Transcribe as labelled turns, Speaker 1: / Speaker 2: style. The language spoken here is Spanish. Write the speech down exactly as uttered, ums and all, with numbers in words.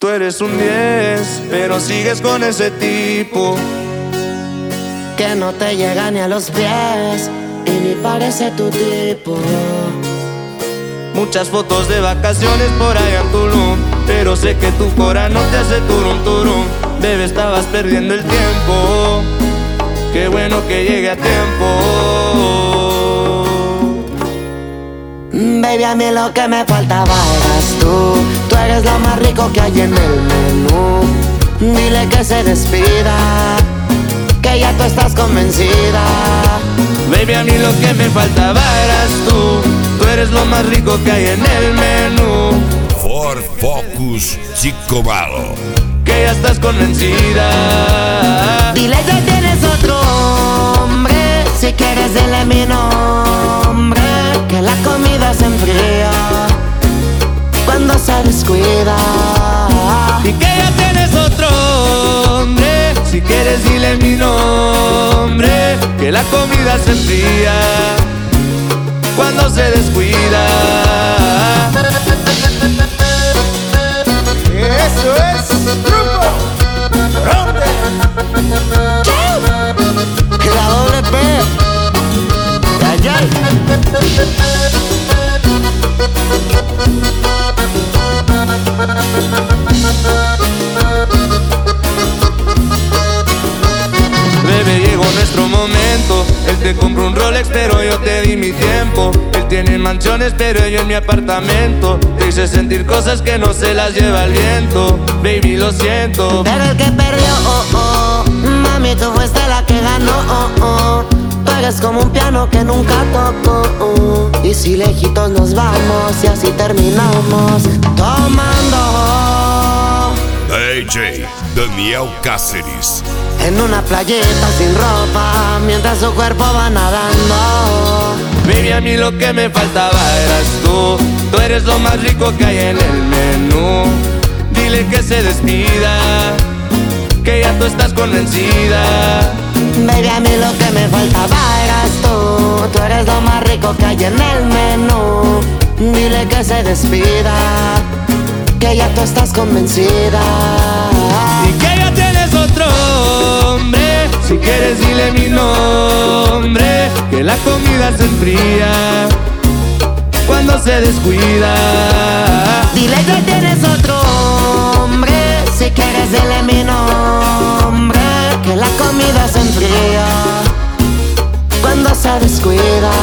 Speaker 1: Tú eres un diez, pero sigues con ese tipo
Speaker 2: que no te llega ni a los pies y ni parece tu tipo.
Speaker 1: Muchas fotos de vacaciones por allá en Tulum, pero sé que tu cora no te hace turum turum. Bebé, estabas perdiendo el tiempo. Qué bueno que llegue a tiempo.
Speaker 2: Baby, a mí lo que me faltaba eras tú. Tú eres lo más rico que hay en el menú. Dile que se despida, que ya tú estás convencida.
Speaker 1: Baby, a mí lo que me faltaba eras tú. Tú eres lo más rico que hay en el menú.
Speaker 3: Ford Focus Chico Malo,
Speaker 1: que ya estás convencida.
Speaker 2: Dile que tienes otro hombre. Si quieres dile mi nombre, que la comida se enfría cuando se descuida.
Speaker 1: Y que ya tienes otro hombre. Si quieres dile mi nombre, que la comida se enfría cuando se descuida.
Speaker 4: Eso es truco. Rompe.
Speaker 2: La doble P. Ay, ay.
Speaker 1: Bebé, llegó nuestro momento. Él te compró un Rolex, pero yo te di mi tiempo. Él tiene mansiones, pero yo en mi apartamento. Te hice sentir cosas que no se las lleva el viento. Baby, lo siento.
Speaker 2: Pero el que perdió, oh, oh. Mami, tú fuiste la que ganó, oh, oh. Tú eres como un piano que nunca tocó, oh. Y si lejitos nos vamos y así terminamos tomando
Speaker 3: D J Daniel Cáceres.
Speaker 2: en una playita sin ropa mientras su cuerpo va nadando.
Speaker 1: Baby, a mí lo que me faltaba eras tú. Tú eres lo más rico que hay en el menú. Dile que se despida, que ya tú estás convencida.
Speaker 2: Baby, a mí lo que me faltaba eras tú. Tú eres lo más rico que hay en el menú. Dile que se despida, que ya tú estás convencida.
Speaker 1: Y que ya tienes otro hombre. Si quieres dile mi nombre, que la comida se enfría cuando se descuida.
Speaker 2: Dile que tienes otro hombre. Si quieres dile mi nombre, que la comida se enfría cuando se descuida.